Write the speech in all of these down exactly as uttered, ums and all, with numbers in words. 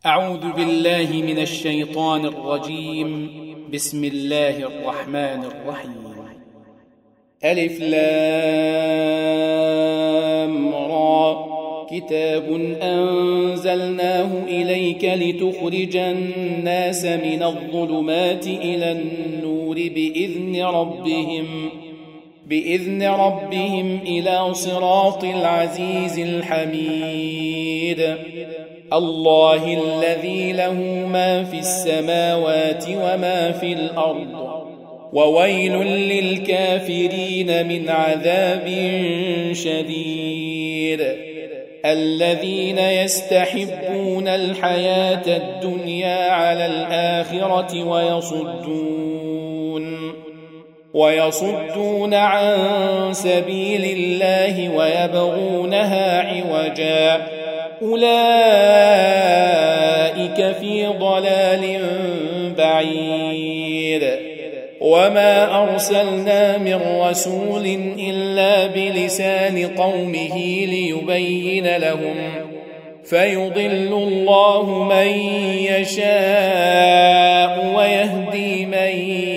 أعوذ بالله من الشيطان الرجيم. بسم الله الرحمن الرحيم. ألف لام را كتاب أنزلناه إليك لتخرج الناس من الظلمات إلى النور بإذن ربهم بإذن ربهم إلى صراط العزيز الحميد. الله الذي له ما في السماوات وما في الأرض وويل للكافرين من عذاب شديد. الذين يستحبون الحياة الدنيا على الآخرة ويصدون ويصدون عن سبيل الله ويبغونها عوجا أولئك في ضلال بعيد. وما أرسلنا من رسول إلا بلسان قومه ليبين لهم فيضل الله من يشاء ويهدي من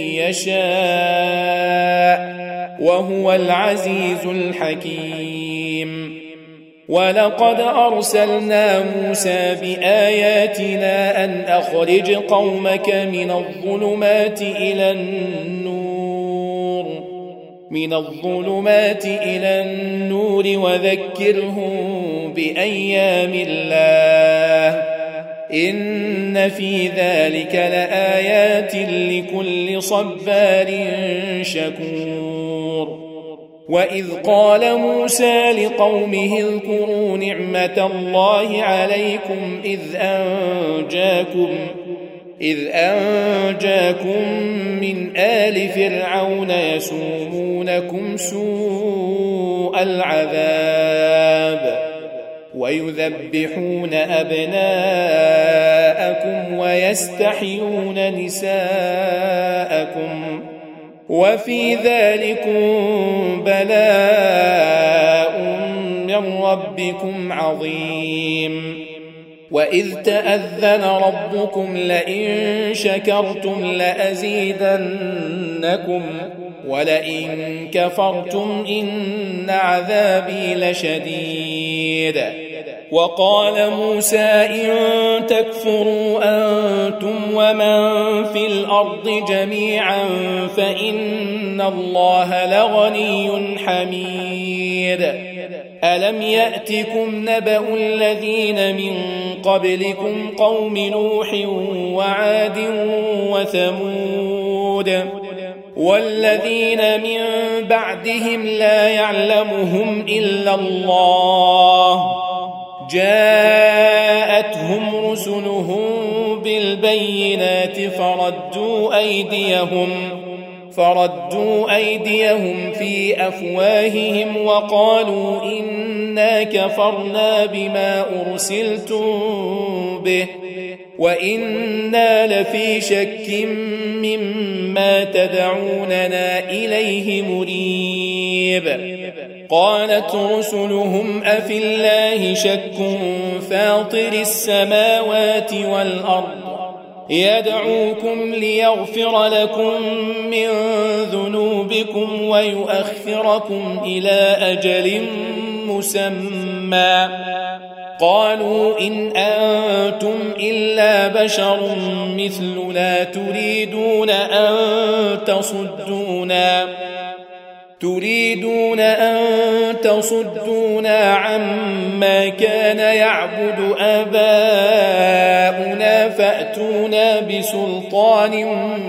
يشاء وهو العزيز الحكيم. ولقد أرسلنا موسى بآياتنا أن أخرج قومك من الظلمات إلى النور من الظلمات إلى النور وذكرهم بأيام الله إن في ذلك لآيات لكل صبار شكور. وإذ قال موسى لقومه اذكروا نعمة الله عليكم إذ أنجاكم إذ أنجاكم من آل فرعون يسومونكم سوء العذاب ويذبحون أبناءكم ويستحيون نساءكم وفي ذلكم بلاء من ربكم عظيم. وإذ تأذن ربكم لئن شكرتم لأزيدنكم ولئن كفرتم إن عذابي لشديد. وقال موسى إن تكفروا أنتم ومن في الأرض جميعا فإن الله لغني حميد. ألم يأتكم نبأ الذين من قبلكم قوم نوح وعاد وثمود والذين من بعدهم لا يعلمهم إلا الله جاءتهم رسلهم بالبينات فردوا أيديهم فردوا أيديهم في أفواههم وقالوا إنا كفرنا بما أرسلتم به وإنا لفي شك مما تدعوننا إليه مريب. قالت رسلهم أفي الله شك فاطر السماوات والأرض يدعوكم ليغفر لكم من ذنوبكم ويؤخركم إلى أجل مسمى قالوا إن أنتم إلا بشر مثلنا تريدون أن تصدونا تريدون أن تصدونا عما كان يعبد آباؤنا فأتونا بسلطان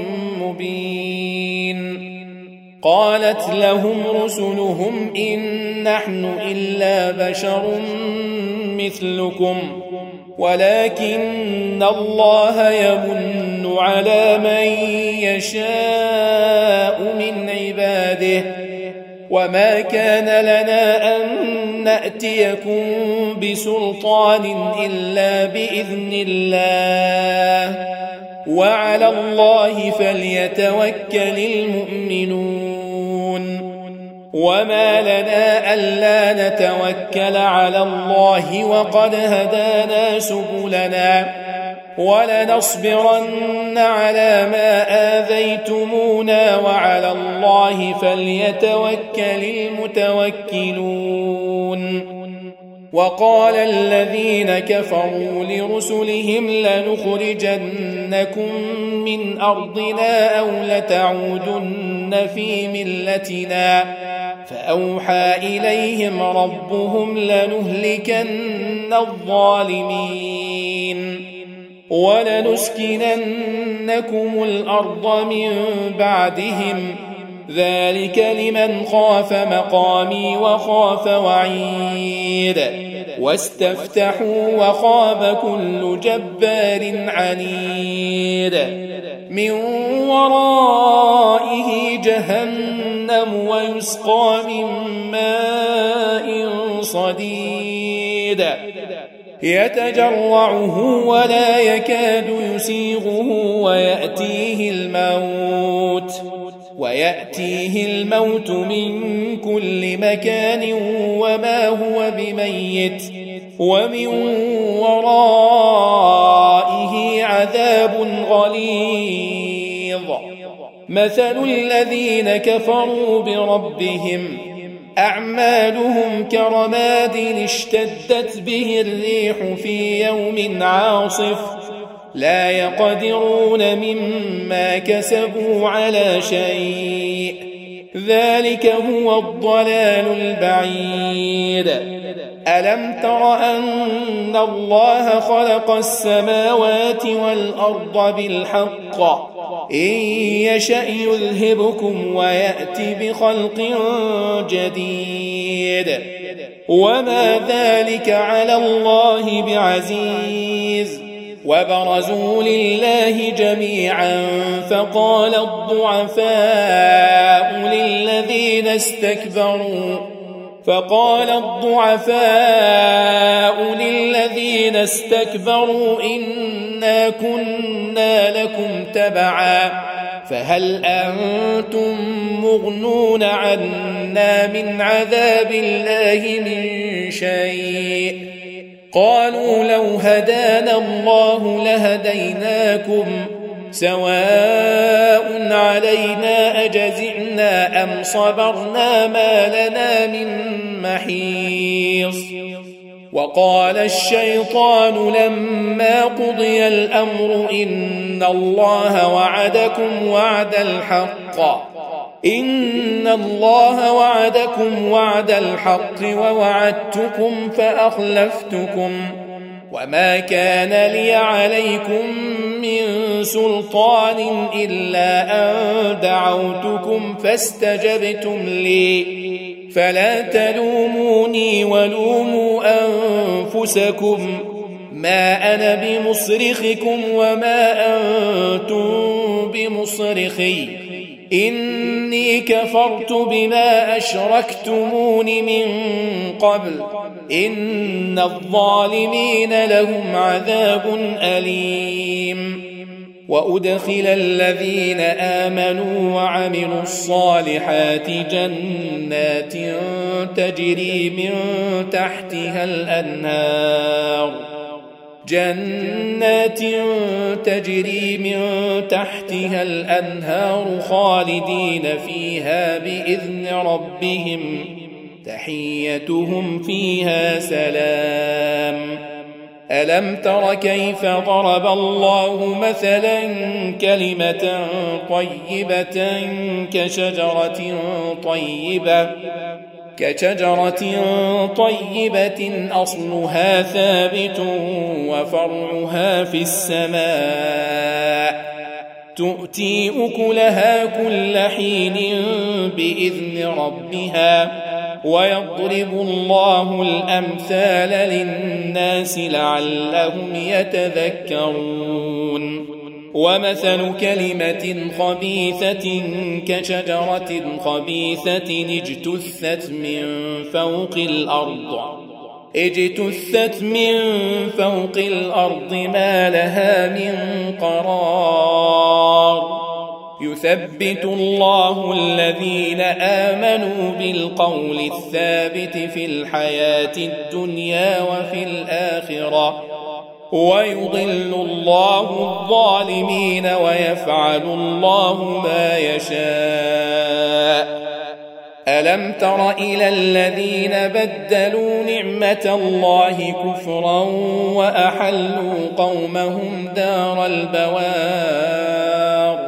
مبين. قالت لهم رسلهم إن نحن إلا بشر مثلكم ولكن الله يمن على من يشاء من عباده وما كان لنا أن نأتيكم بسلطان إلا بإذن الله وعلى الله فليتوكل المؤمنون. وما لنا ألا نتوكل على الله وقد هدانا سبلنا ولنصبرن على ما آذيتمونا وعلى الله فليتوكل المتوكلون. وقال الذين كفروا لرسلهم لنخرجنكم من أرضنا أو لتعودن في ملتنا فأوحى إليهم ربهم لنهلكن الظالمين ولنسكننكم الأرض من بعدهم ذلك لمن خاف مقامي وخاف وعيد واستفتحوا وخاب كل جبار عنيد من ورائه جهنم ويسقى من ماء صديد يتجرعه ولا يكاد يسيغه ويأتيه الموت ويأتيه الموت من كل مكان وما هو بميت ومن ورائه عذاب غليظ. مثل الذين كفروا بربهم أعمالهم كرماد اشتدت به الريح في يوم عاصف لا يقدرون مما كسبوا على شيء ذلك هو الضلال البعيد. ألم تر أن الله خلق السماوات والأرض بالحق إن يشأ يذهبكم ويأتي بخلق جديد وما ذلك على الله بعزيز. وبرزوا لله جميعا فقال الضعفاء للذين استكبروا فقال الضعفاء للذين استكبروا إنا كنا لكم تبعا فهل أنتم مغنون عنا من عذاب الله من شيء قالوا لو هدانا الله لهديناكم سواء علينا أجزعنا أم صبرنا ما لنا من محيص. وقال الشيطان لما قضي الأمر إن الله وعدكم وعد الحق إن الله وعدكم وعد الحق ووعدتكم فأخلفتكم وما كان لي عليكم من سلطان إلا أن دعوتكم فاستجبتم لي فلا تلوموني ولوموا أنفسكم ما أنا بمصرخكم وما أنتم بمصرخي إني كفرت بما أشركتمون من قبل إن الظالمين لهم عذاب أليم. وأدخل الذين آمنوا وعملوا الصالحات جنات تجري من تحتها الأنهار جنات تجري من تحتها الأنهار خالدين فيها بإذن ربهم تحيتهم فيها سلام. ألم تر كيف ضرب الله مثلا كلمة طيبة كشجرة طيبة كشجرة طيبة أصلها ثابت وفرعها في السماء تؤتي أكلها كل حين بإذن ربها ويضرب الله الأمثال للناس لعلهم يتذكرون. ومثل كلمة خبيثة كشجرة خبيثة اجتثت من فوق الأرض اجتثت من فوق الأرض ما لها من قرار يثبت الله الذين آمنوا بالقول الثابت في الحياة الدنيا وفي الآخرة ويضل الله الظالمين ويفعل الله ما يشاء. ألم تر إلى الذين بدلوا نعمة الله كفرا وأحلوا قومهم دار البوار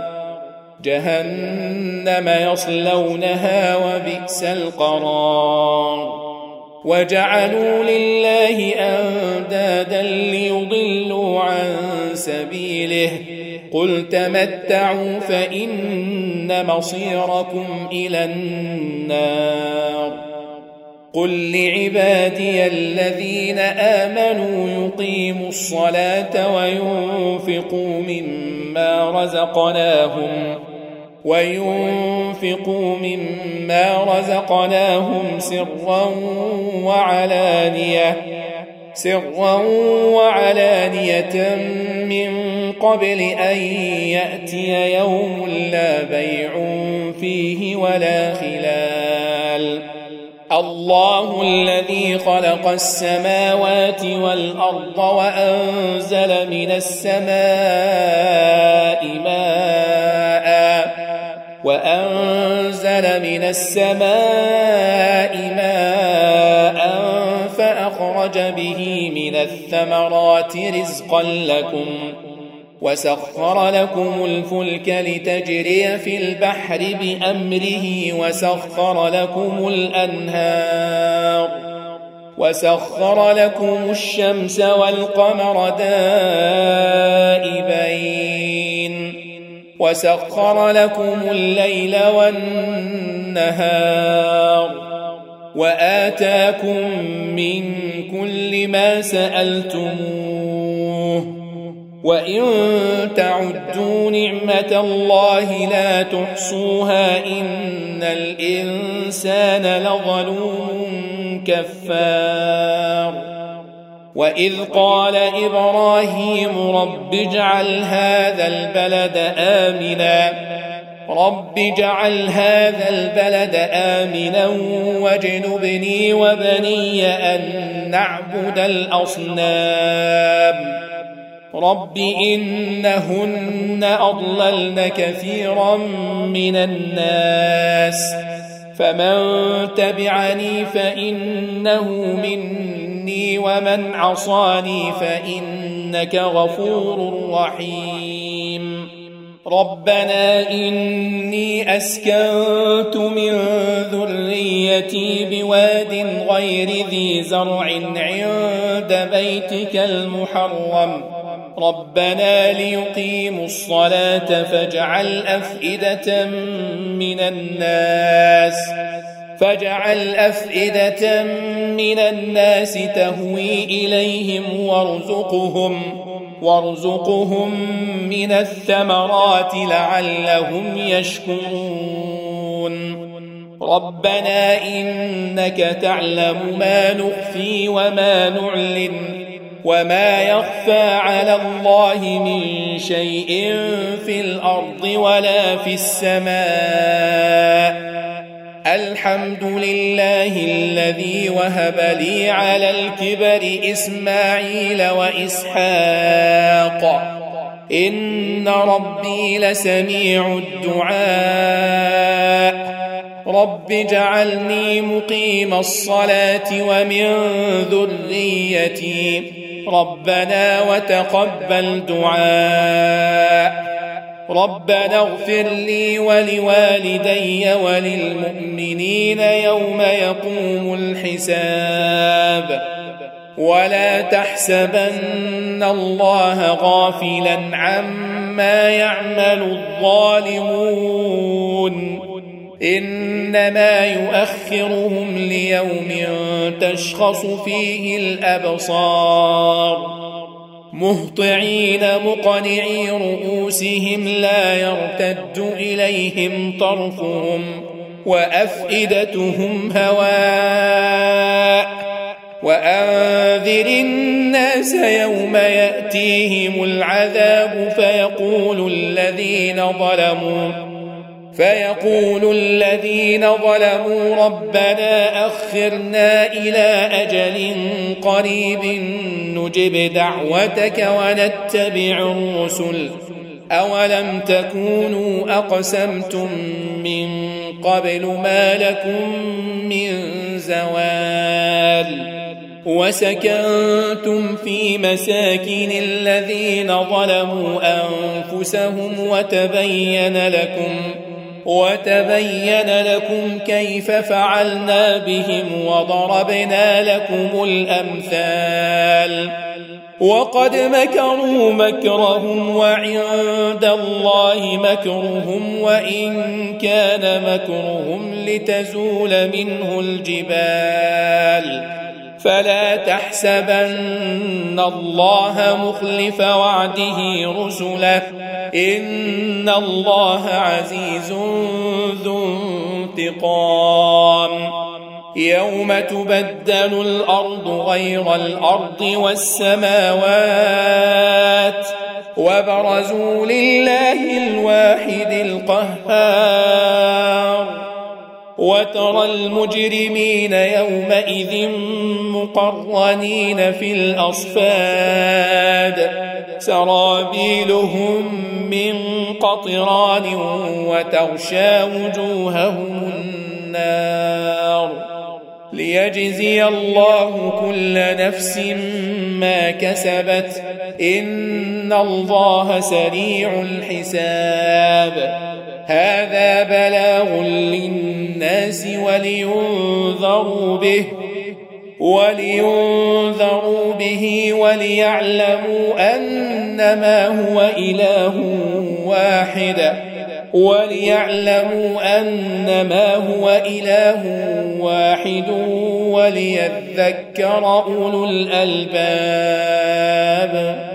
جهنم يصلونها وبئس القرار. وجعلوا لله أندادا ليضلوا عن سبيله قل تمتعوا فإن مصيركم إلى النار. قل لعبادي الذين آمنوا يقيموا الصلاة وينفقوا مما رزقناهم وينفقوا مما رزقناهم سرا وعلانية سرا وعلانية من قبل أن يأتي يوم لا بيع فيه ولا خلال. الله الذي خلق السماوات والأرض وأنزل من السماء ماء وأنزل من السماء ماء فأخرج به من الثمرات رزقا لكم وسخر لكم الفلك لتجري في البحر بأمره وسخر لكم الأنهار وسخر لكم الشمس والقمر دائبين وسخر لكم الليل والنهار وآتاكم من كل ما سألتموه وإن تعدوا نعمة الله لا تحصوها إن الإنسان لظلوم كفار. وإذ قال إبراهيم رب اجعل هذا البلد آمنا رب اجعل هذا البلد آمنا واجنبني وبني أن نعبد الأصنام رب إنهن أضللن كثيرا من الناس فمن تبعني فإنه مني ومن عصاني فإنك غفور رحيم. ربنا إني أسكنت من ذريتي بواد غير ذي زرع عند بيتك المحرم ربنا ليقيموا الصلاة فاجعل أفئدة من الناس فاجعل أفئدة من الناس تهوي إليهم وارزقهم وارزقهم من الثمرات لعلهم يشكرون. ربنا إنك تعلم ما نخفي وما نعلن وما يخفى على الله من شيء في الأرض ولا في السماء. الحمد لله الذي وهب لي على الكبر إسماعيل وإسحاق إن ربي لسميع الدعاء. رب اجعلني مقيم الصلاة ومن ذريتي ربنا وتقبل دعاء. ربنا اغفر لي ولوالدي وللمؤمنين يوم يقوم الحساب. ولا تحسبن الله غافلا عما يعمل الظالمون إنما يؤخرهم ليوم تشخص فيه الأبصار مهطعين مقنعي رؤوسهم لا يرتد إليهم طرفهم وأفئدتهم هواء. وأنذر الناس يوم يأتيهم العذاب فيقول الذين ظلموا فيقول الذين ظلموا ربنا أخرنا إلى أجل قريب نجب دعوتك ونتبع الرسل أولم تكونوا أقسمتم من قبل ما لكم من زوال وسكنتم في مساكن الذين ظلموا أنفسهم وتبين لكم وتبين لكم كيف فعلنا بهم وضربنا لكم الأمثال وقد مكروا مكرهم وعند الله مكرهم وإن كان مكرهم لتزول منه الجبال فلا تحسبن الله مخلف وعده رسله إن الله عزيز ذو انتقام يوم تبدل الأرض غير الأرض والسماوات وبرزوا لله الواحد القهار وترى المجرمين يومئذ مقرنين في الأصفاد سرابيلهم من قطران وتغشى وجوههم النار ليجزي الله كل نفس ما كسبت إن الله سريع الحساب هذا بلاغ للناس ولينذروا به ولينذروا به وليعلموا أنما هو إله واحد وليعلموا أنما هو إله واحد وليذكر أولو الألباب.